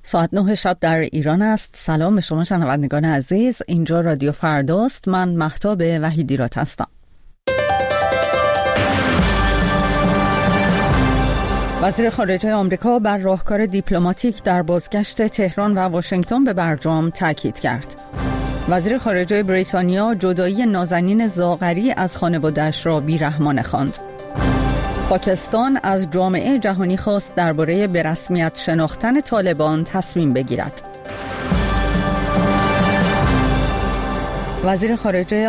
ساعت 9 شب در ایران است. سلام به شما شنوندگان عزیز. اینجا رادیو فرداست. من مهتاب وحیدیراد هستم. وزیر خارجه آمریکا بر راهکار دیپلماتیک در بازگشت تهران و واشنگتن به برجام تاکید کرد. وزیر خارجه بریتانیا جدایی نازنین زاغری از خانواده‌اش را بی‌رحمانه خواند. پاکستان از جامعه جهانی خواست درباره به رسمیت شناختن طالبان تصمیم بگیرد. وزارت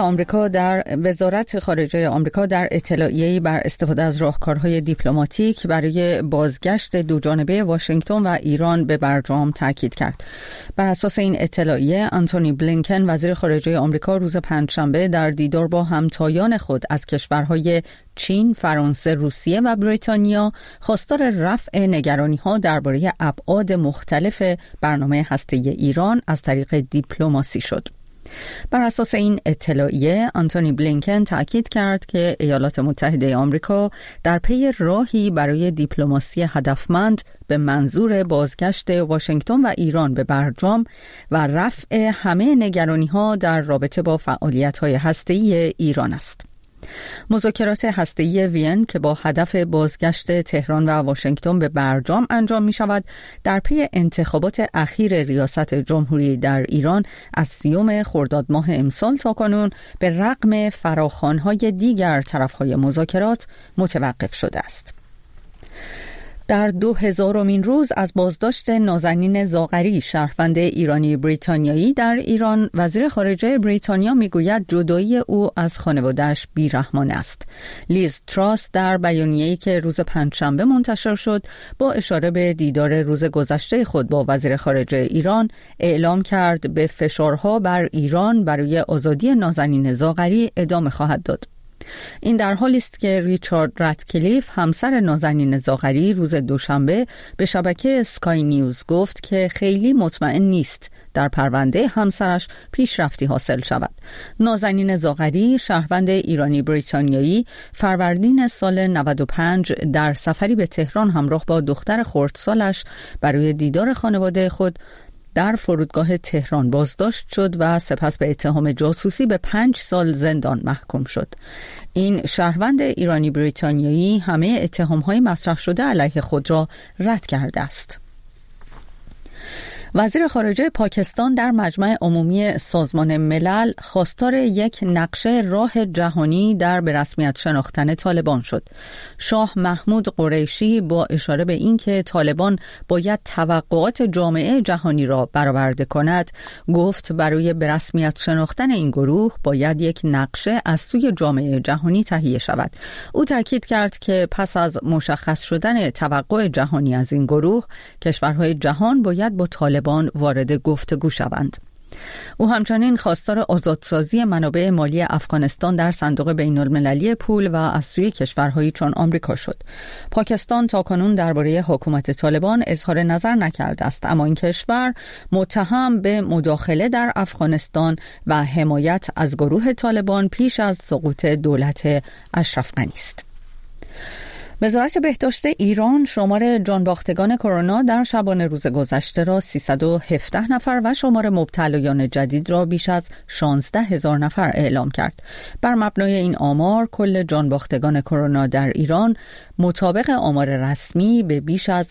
خارجه آمریکا در اطلاعیه‌ای بر استفاده از راهکارهای دیپلماتیک برای بازگشت دوجانبه واشنگتن و ایران به برجام تاکید کرد. بر اساس این اطلاعیه، آنتونی بلینکن وزیر خارجه آمریکا روز پنجشنبه در دیدار با همتایان خود از کشورهای چین، فرانسه، روسیه و بریتانیا خواستار رفع نگرانی‌ها درباره ابعاد مختلف برنامه هسته‌ای ایران از طریق دیپلماسی شد. بر اساس این اطلاعیه، آنتونی بلینکن تأکید کرد که ایالات متحده آمریکا در پی راهی برای دیپلماسی هدفمند به منظور بازگشت واشنگتن و ایران به برجام و رفع همه نگرانی‌ها در رابطه با فعالیت‌های هسته‌ای ایران است. مذاکرات هسته‌ای وین که با هدف بازگشت تهران و واشنگتن به برجام انجام می شود، در پی انتخابات اخیر ریاست جمهوری در ایران از 30 خرداد ماه امسال تا کنون به رغم فراخوان‌های دیگر طرف‌های مذاکرات متوقف شده است. در 2000مین روز از بازداشت نازنین زاغری، شهروند ایرانی بریتانیایی در ایران، وزیر خارجه بریتانیا میگوید جدایی او از خانواده‌اش بی‌رحمانه است. لیز تراس در بیانیه‌ای که روز پنجشنبه منتشر شد با اشاره به دیدار روز گذشته خود با وزیر خارجه ایران اعلام کرد به فشارها بر ایران برای آزادی نازنین زاغری ادامه خواهد داد. این در حالی است که ریچارد راتکلیف، همسر نازنین زاغری، روز دوشنبه به شبکه اسکای نیوز گفت که خیلی مطمئن نیست در پرونده همسرش پیشرفتی حاصل شود. نازنین زاغری، شهروند ایرانی بریتانیایی، فروردین سال 95 در سفری به تهران همراه با دختر خردسالش برای دیدار خانواده خود در فرودگاه تهران بازداشت شد و سپس به اتهام جاسوسی به 5 سال زندان محکوم شد. این شهروند ایرانی بریتانیایی همه اتهام‌های مطرح شده علیه خود را رد کرده است. وزیر خارجه پاکستان در مجمع عمومی سازمان ملل خواستار یک نقشه راه جهانی در به رسمیت شناختن طالبان شد. شاه محمود قریشی با اشاره به اینکه طالبان باید توقعات جامعه جهانی را برآورده کند، گفت برای به رسمیت شناختن این گروه باید یک نقشه از سوی جامعه جهانی تهیه شود. او تاکید کرد که پس از مشخص شدن توقع جهانی از این گروه، کشورهای جهان باید با طالبان وارد گفتگو شوند. او همچنین خواستار آزادسازی منابع مالی افغانستان در صندوق بین المللی پول و از سوی کشورهایی چون آمریکا شد. پاکستان تاکنون درباره حکومت طالبان اظهار نظر نکرده است، اما این کشور متهم به مداخله در افغانستان و حمایت از گروه طالبان پیش از سقوط دولت اشرف غنی است. وزارت بهداشت ایران شمار جانباختگان کرونا در شبانه روز گذشته را 317 نفر و شمار مبتلایان جدید را بیش از 16,000 نفر اعلام کرد. بر مبنای این آمار، کل جانباختگان کرونا در ایران مطابق آمار رسمی به بیش از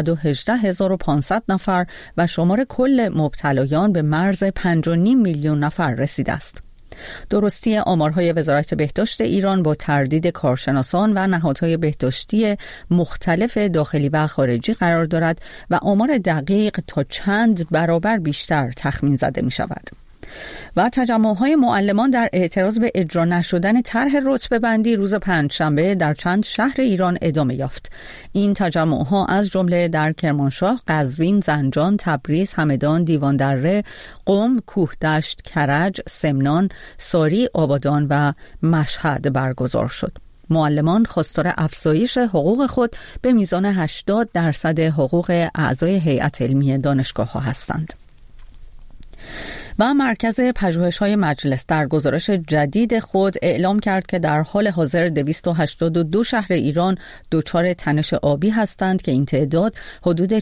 118,500 نفر و شمار کل مبتلایان به مرز 5.5 میلیون نفر رسیده است. درستی آمارهای وزارت بهداشت ایران با تردید کارشناسان و نهادهای بهداشتی مختلف داخلی و خارجی قرار دارد و آمار دقیق تا چند برابر بیشتر تخمین زده می شود. و تجمع‌های معلمان در اعتراض به اجرا نشدن طرح رتبه‌بندی روز پنجشنبه در چند شهر ایران ادامه یافت. این تجمع‌ها از جمله در کرمانشاه، قزوین، زنجان، تبریز، همدان، دیواندره، قم، کوهدشت، کرج، سمنان، ساری، آبادان و مشهد برگزار شد. معلمان خواستار افزایش حقوق خود به میزان 80% حقوق اعضای هیئت علمی دانشگاه‌ها هستند. و مرکز پژوهش‌های مجلس در گزارش جدید خود اعلام کرد که در حال حاضر 282 شهر ایران دچار تنش آبی هستند که این تعداد حدود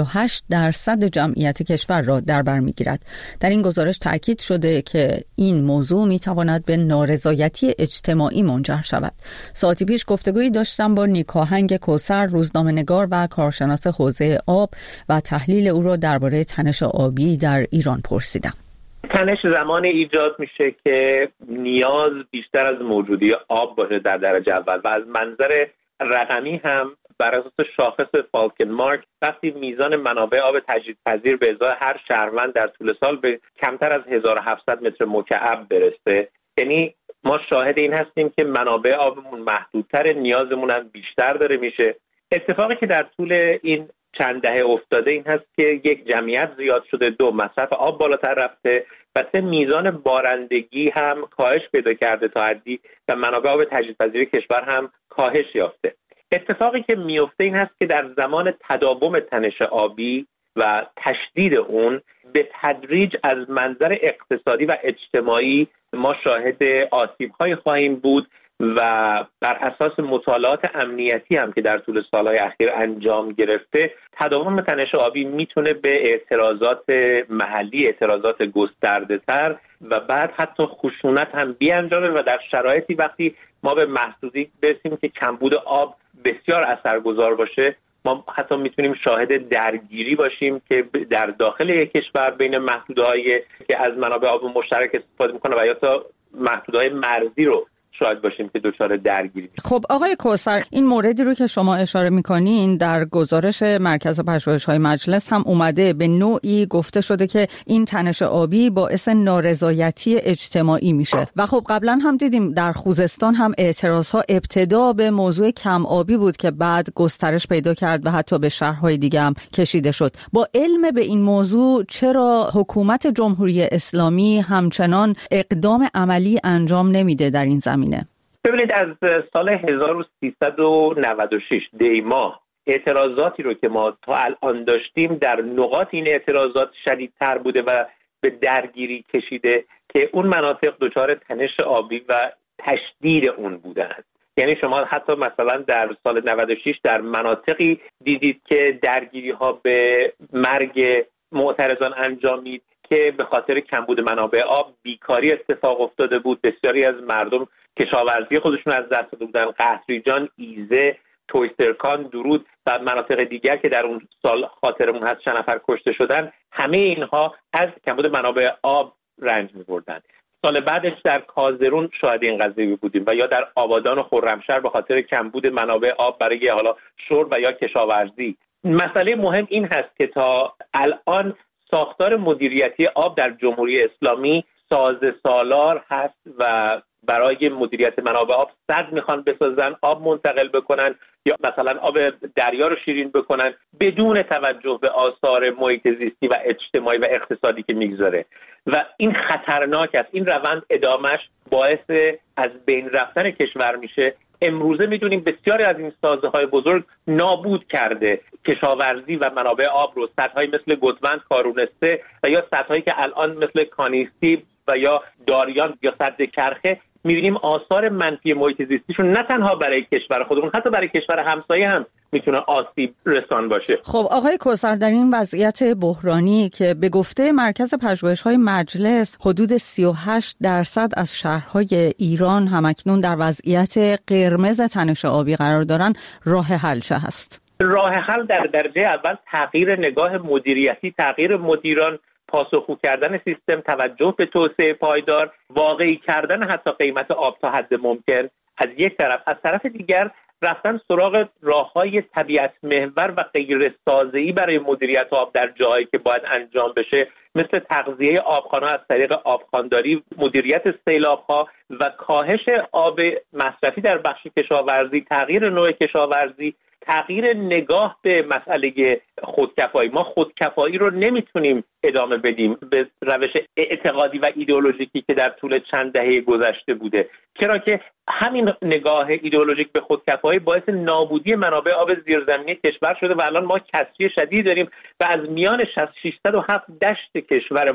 48% جمعیت کشور را در بر می‌گیرد. در این گزارش تاکید شده که این موضوع می‌تواند به نارضایتی اجتماعی منجر شود. ساعتی پیش گفتگویی داشتم با نیکاهنگ کوثر، روزنامه‌نگار و کارشناس حوزه آب و تحلیل او را درباره تنش آبی در ایران پرسیدم. تنش زمان ایجاد میشه که نیاز بیشتر از موجودی آب باشه در درجه اول و از منظر رقمی هم بر اساس شاخص فالکن مارک وقتی میزان منابع آب تجدیدپذیر به ازای هر شهروند در طول سال به کمتر از 1700 متر مکعب برسه، یعنی ما شاهد این هستیم که منابع آبمون محدودتر، نیازمون هم بیشتر داره میشه. اتفاقی که در طول این چند دهه افتاده این هست که یک، جمعیت زیاد شده، دو، مصرف آب بالاتر رفته و سه، میزان بارندگی هم کاهش پیدا کرده تا حدی و منابع آب تجدیدپذیر کشور هم کاهش یافته. اتفاقی که میفته این هست که در زمان تداوم تنش آبی و تشدید اون به تدریج از منظر اقتصادی و اجتماعی ما شاهد آسیب‌های خواهیم بود و بر اساس مطالعات امنیتی هم که در طول سالهای اخیر انجام گرفته، تداوم تنش آبی میتونه به اعتراضات محلی، اعتراضات گسترده‌تر و بعد حتی خشونت هم بیانجامه و در شرایطی وقتی ما به محدودی برسیم که کمبود آب بسیار اثرگذار باشه، ما حتی میتونیم شاهد درگیری باشیم که در داخل یک کشور بین محدودهایی که از منابع آب مشترک استفاده میکنه و یا تا محدودهای مرزی رو شاید باشیم که دچار درگیری میشیم. خب آقای کوثر، این موردی رو که شما اشاره میکنین در گزارش مرکز پژوهش‌های مجلس هم اومده، به نوعی گفته شده که این تنش آبی باعث نارضایتی اجتماعی میشه و خب قبلا هم دیدیم در خوزستان هم اعتراضها ابتدا به موضوع کم آبی بود که بعد گسترش پیدا کرد و حتی به شهرهای دیگه هم کشیده شد. با علم به این موضوع چرا حکومت جمهوری اسلامی همچنان اقدام عملی انجام نمیده در این زمینه؟ ببینید، از سال 1396 دی ماه اعتراضاتی رو که ما تا الان داشتیم در نقاط این اعتراضات شدیدتر بوده و به درگیری کشیده که اون مناطق دچار تنش آبی و تشدید اون بودند. یعنی شما حتی مثلا در سال 96 در مناطقی دیدید که درگیری ها به مرگ معترضان انجامید که به خاطر کمبود منابع آب بیکاری اتفاق افتاده بود. بسیاری از مردم کشاورزی خودشون از دست داده بودن. قحطریجان، ایزه، تویسرکان، درود و مناطق دیگر که در اون سال خاطرمون هست چند نفر کشته شدن، همه اینها از کمبود منابع آب رنج می‌بردن. سال بعدش در کازرون شاهد این قضیه بودیم و یا در آبادان و خرمشهر به خاطر کمبود منابع آب برای حالا شرب و یا کشاورزی. مسئله مهم این هست که تا الان ساختار مدیریتی آب در جمهوری اسلامی ساز سالار هست و برای مدیریت منابع آب سد میخوان بسازن، آب منتقل بکنن یا مثلا آب دریا رو شیرین بکنن بدون توجه به آثار محیط زیستی و اجتماعی و اقتصادی که میگذاره و این خطرناک است. این روند ادامش باعث از بین رفتن کشور میشه. امروزه میدونیم بسیاری از این سازهای بزرگ نابود کرده کشاورزی و منابع آب رو. سدهای مثل گودوند، کارونسته و یا سدهایی که الان مثل کانیستی و یا داریان یا سد کرخه میبینیم آثار منفی محیط زیستیشون نه تنها برای کشور خودمون، حتی برای کشور همسایه هم میتونه آسیب رسان باشه. خب آقای کوثر، در این وضعیت بحرانی که به گفته مرکز پژوهش‌های مجلس حدود 38% از شهرهای ایران همکنون در وضعیت قرمز تنش آبی قرار دارن، راه حل چه هست؟ راه حل در درجه اول تغییر نگاه مدیریتی، تغییر مدیران، پاسخگو کردن سیستم، توجه به توسعه پایدار، واقعی کردن حتی قیمت آب تا حد ممکن از یک طرف. از طرف دیگر رفتن سراغ راه‌های طبیعت محور و غیر سازه‌ای برای مدیریت آب در جایی که باید انجام بشه، مثل تغذیه آبخوان‌ها از طریق آبخوانداری، مدیریت سیلاب‌ها و کاهش آب مصرفی در بخش کشاورزی، تغییر نوع کشاورزی، تغییر نگاه به مسئله خودکفایی. ما خودکفایی رو نمیتونیم ادامه بدیم به روش اعتقادی و ایدئولوژیکی که در طول چند دهه گذشته بوده، چرا که همین نگاه ایدئولوژیک به خودکفایی باعث نابودی منابع آب زیرزمینی کشور شده و الان ما کسری شدید داریم و از میان 607 دشت کشور ما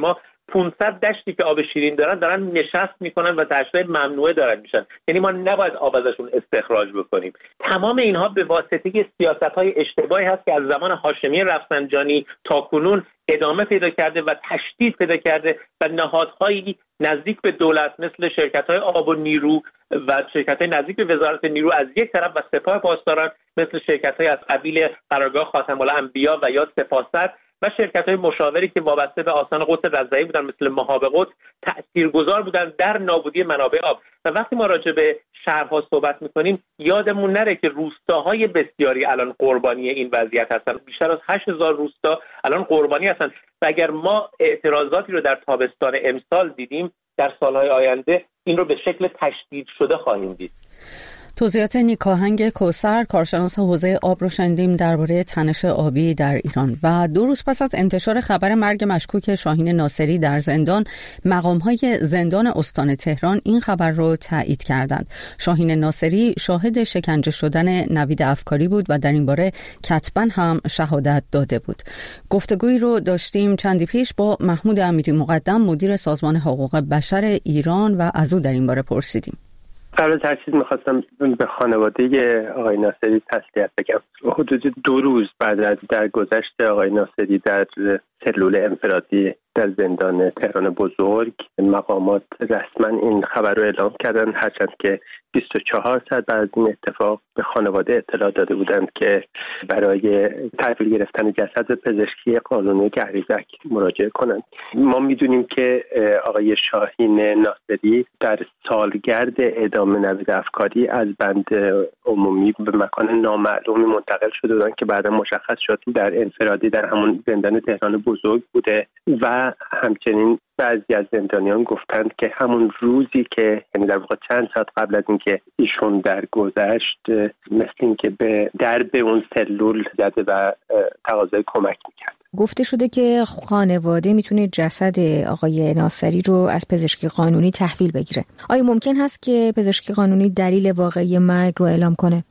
500 دشتی که آب شیرین دارن نشست میکنن و دشت‌های ممنوعه دارن میشن. یعنی ما نباید آب ازشون استخراج بکنیم. تمام اینها به واسطه سیاست‌های اشتباهی هست که از زمان هاشمی رفسنجانی تا کنون ادامه پیدا کرده و تشدید پیدا کرده و نهادهایی نزدیک به دولت مثل شرکت‌های آب و نیرو و شرکت‌های نزدیک به وزارت نیرو از یک طرف و سپاه پاسداران مثل شرکت‌های از قبیل قرارگاه خاتم الانبیا و یا سپاست و شرکت‌های مشاوری که وابسته به آستان قدس رضوی بودن مثل مهاب قدس تأثیرگذار بودن در نابودی منابع آب. و وقتی ما راجع به شهرها صحبت می‌کنیم یادمون نره که روستاهای بسیاری الان قربانی این وضعیت هستن. بیشتر از 8000 روستا الان قربانی هستن و اگر ما اعتراضاتی رو در تابستان امسال دیدیم، در سالهای آینده این رو به شکل تشدید شده خواهیم دید. توضیحات نیکاهنگ کوثر، کارشناس حوزه آب رو شنیدیم درباره تنش آبی در ایران. و 2 روز پس از انتشار خبر مرگ مشکوک شاهین ناصری در زندان، مقام‌های زندان استان تهران این خبر رو تایید کردند. شاهین ناصری شاهد شکنجه شدن نوید افکاری بود و در این باره کتباً هم شهادت داده بود. گفتگویی رو داشتیم چندی پیش با محمود امیری مقدم، مدیر سازمان حقوق بشر ایران، و از او در این باره پرسیدیم. قبل از هر چیز می‌خواستم به خانواده آقای ناصری تسلیت بگم. حدود 2 روز بعد از درگذشت آقای ناصری در سلول انفرادی در زندان تهران بزرگ، مقامات رسما این خبر رو اعلام کردن، هرچند که 24 ساعت بعد از این اتفاق به خانواده اطلاع داده بودند که برای تحویل گرفتن جسد به پزشکی قانونی گریزک مراجعه کنند. ما میدونیم که آقای شاهین ناصری در سالگرد اعدام نوید افکاری از بند عمومی به مکان نامعلومی منتقل شده بودند که بعدا مشخص شد در انفرادی در همون زندان تهران بزرگ بوده و همچنین بعضی از زندانیان گفتند که همون روزی که یعنی در واقع چند ساعت قبل از اینکه ایشون درگذشت، مثل اینکه به درب اون سلول زده و تقاضای کمک میکرد. گفته شده که خانواده میتونه جسد آقای ناصری رو از پزشکی قانونی تحویل بگیره. آیا ممکن هست که پزشکی قانونی دلیل واقعی مرگ رو اعلام کنه؟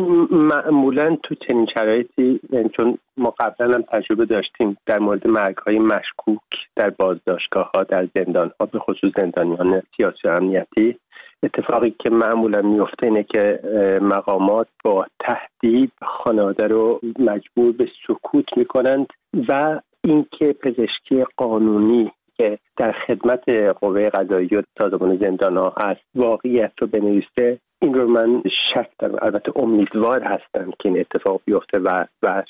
معمولا تو چنین شرایطی، چون ما قبلا هم تجربه داشتیم در مورد مرگ‌های مشکوک در بازداشتگاه‌ها، در زندان‌ها، به خصوص زندانیان سیاسی و امنیتی، اتفاقی که معمولا میفته اینه که مقامات با تهدید خانواده رو مجبور به سکوت میکنند و اینکه پزشکی قانونی که در خدمت قوه قضاییه و سازمان زندان‌ها هست واقعیت رو بنویسه، این رو من شک دارم. البته امیدوار هستم که این اتفاق بیفته و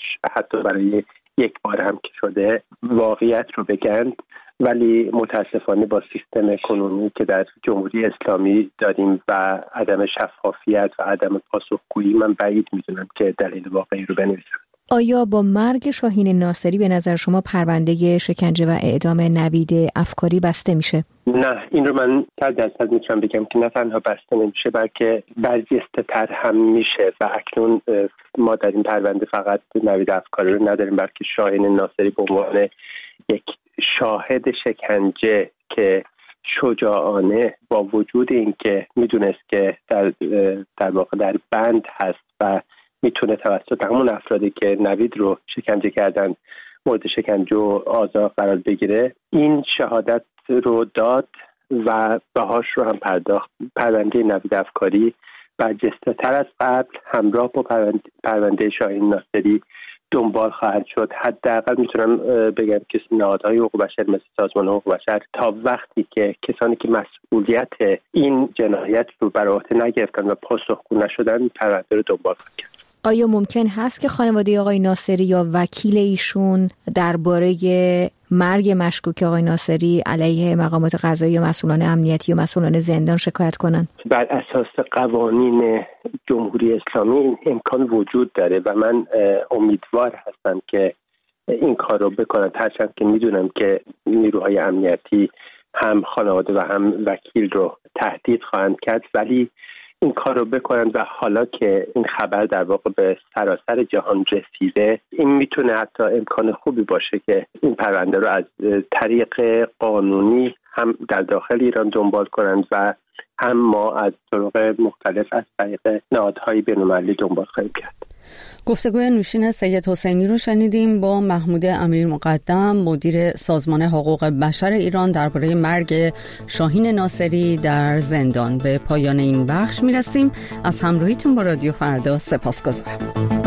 حتی برای یک بار هم که شده واقعیت رو بگن، ولی متاسفانه با سیستم کنونی که در جمهوری اسلامی داریم و عدم شفافیت و عدم پاسخگویی، من بعید میدونم که دلیل واقعی رو بنویسم. آیا با مرگ شاهین ناصری به نظر شما پرونده شکنجه و اعدام نوید افکاری بسته میشه؟ نه، این رو من 100% میتونم بگم که نه تنها بسته نمیشه بلکه برجسته تر هم میشه و اکنون ما در این پرونده فقط نوید افکاری رو نداریم بلکه شاهین ناصری به عنوان یک شاهد شکنجه که شجاعانه با وجود اینکه میدونست که در واقع در بند هست و میتونه توسط همون افرادی که نوید رو شکنجه کردن مورد شکنجه و آزار قرار بگیره، این شهادت رو داد و بهاش رو هم پرداخت. پرونده نوید افکاری برجسته تر از قبل همراه با پرونده شاهین ناصری دنبال خواهد شد. حداقل میتونم بگم که نهادهای حقوق بشر مثل سازمان حقوق بشر تا وقتی که کسانی که مسئولیت این جنایت رو بر عهده نگرفتن و پاسخگو نشدن پرونده رو دنبال خواهد کرد. آیا ممکن هست که خانواده آقای ناصری یا وکیل ایشون درباره مرگ مشکوک آقای ناصری علیه مقامات قضایی و مسئولان امنیتی و مسئولان زندان شکایت کنند؟ بر اساس قوانین جمهوری اسلامی این امکان وجود داره و من امیدوار هستم که این کار رو بکنن، هرچند که میدونم که نیروهای امنیتی هم خانواده و هم وکیل رو تهدید خواهند کرد، ولی این کار رو بکنن و حالا که این خبر در واقع به سراسر جهان رسیده، این میتونه حتی امکان خوبی باشه که این پرونده رو از طریق قانونی هم در داخل ایران دنبال کنن و اما از طرق مختلف از طریق نهادهای بین‌المللی دنبال خواهیم کرد. گفتگوی نوشین سید حسینی رو شنیدیم با محمود امیر مقدم، مدیر سازمان حقوق بشر ایران، درباره مرگ شاهین ناصری در زندان. به پایان این بخش میرسیم. از همراهیتون با رادیو فردا سپاسگزارم.